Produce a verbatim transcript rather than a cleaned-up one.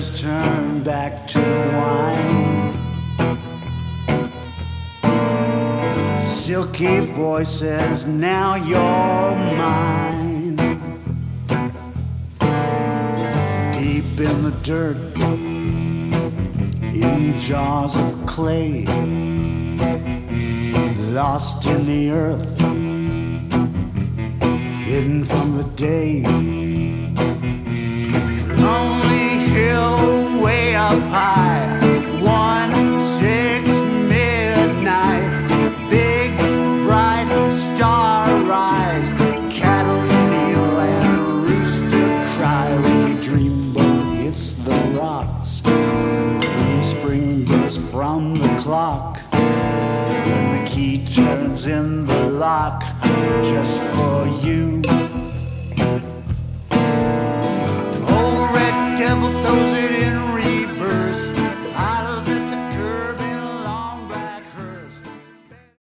tears turn back to wine. Silky voices, now you're mine. Deep in the dirt, in jars of clay, lost in the earth, hidden from the day. Lonely hill way up high, one six midnight, big bright star rise, cattle kneel and rooster cry. When you dreamboat hits the rocks, when spring bursts from the clock, when the key turns in the lock, just for you. Old red devil throws it in